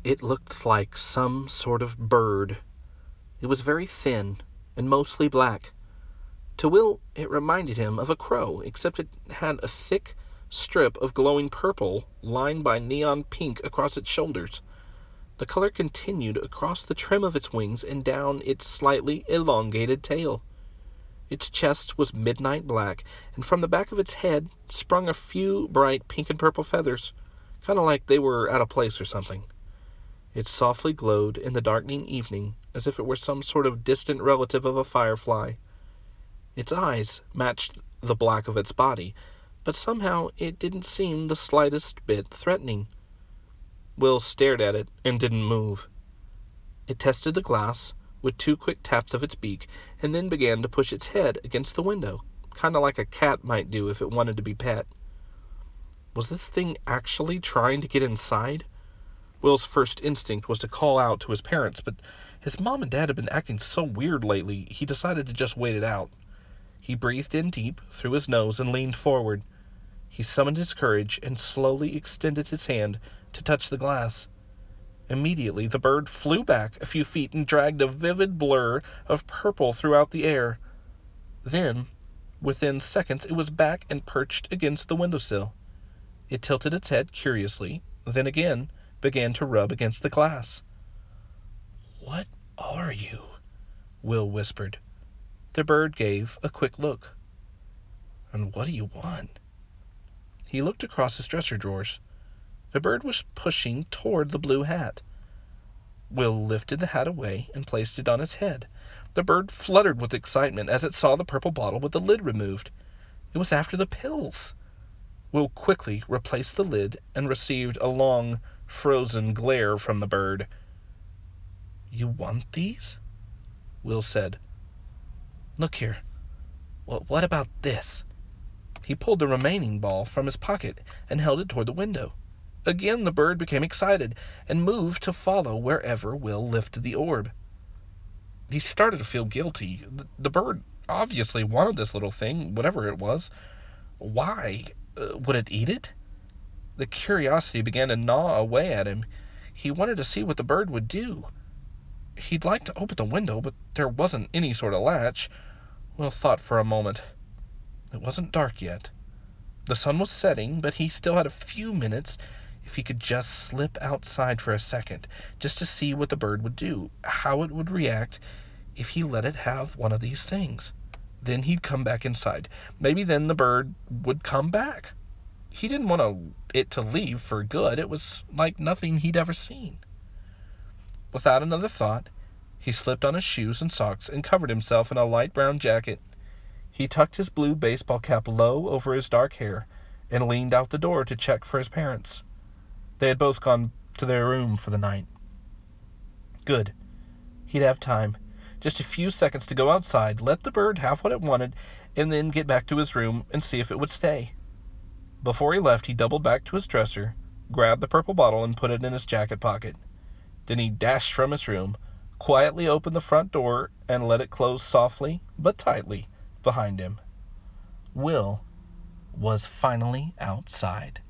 It looked like some sort of bird. It was very thin and mostly black. To Will, it reminded him of a crow, except it had a thick strip of glowing purple lined by neon pink across its shoulders. The color continued across the trim of its wings and down its slightly elongated tail. Its chest was midnight black, and from the back of its head sprung a few bright pink and purple feathers, kind of like they were out of place or something. It softly glowed in the darkening evening, as if it were some sort of distant relative of a firefly. Its eyes matched the black of its body, but somehow it didn't seem the slightest bit threatening. Will stared at it and didn't move. It tested the glass with 2 quick taps of its beak, and then began to push its head against the window, kind of like a cat might do if it wanted to be pet. Was this thing actually trying to get inside? Will's first instinct was to call out to his parents, but his mom and dad had been acting so weird lately, he decided to just wait it out. He breathed in deep through his nose and leaned forward. He summoned his courage and slowly extended his hand to touch the glass. Immediately, the bird flew back a few feet and dragged a vivid blur of purple throughout the air. Then, within seconds, it was back and perched against the windowsill. It tilted its head curiously, then again began to rub against the glass. "What are you?" Will whispered. The bird gave a quick look. "And what do you want?" He looked across his dresser drawers. The bird was pushing toward the blue hat. Will lifted the hat away and placed it on its head. The bird fluttered with excitement as it saw the purple bottle with the lid removed. It was after the pills. Will quickly replaced the lid and received a long, frozen glare from the bird. "You want these?" Will said. "Look here. What about this?" He pulled the remaining ball from his pocket and held it toward the window. Again the bird became excited and moved to follow wherever Will lifted the orb. He started to feel guilty. The bird obviously wanted this little thing, whatever it was. Why? Would it eat it? The curiosity began to gnaw away at him. He wanted to see what the bird would do. He'd like to open the window, but there wasn't any sort of latch. Will thought for a moment. It wasn't dark yet. The sun was setting, but he still had a few minutes if he could just slip outside for a second, just to see what the bird would do, how it would react if he let it have one of these things. Then he'd come back inside. Maybe then the bird would come back. He didn't want it to leave for good. It was like nothing he'd ever seen. Without another thought, he slipped on his shoes and socks and covered himself in a light brown jacket. He tucked his blue baseball cap low over his dark hair and leaned out the door to check for his parents. They had both gone to their room for the night. Good. He'd have time. Just a few seconds to go outside, let the bird have what it wanted, and then get back to his room and see if it would stay. Before he left, he doubled back to his dresser, grabbed the purple bottle, and put it in his jacket pocket. Then he dashed from his room, quietly opened the front door, and let it close softly but tightly behind him. Will was finally outside.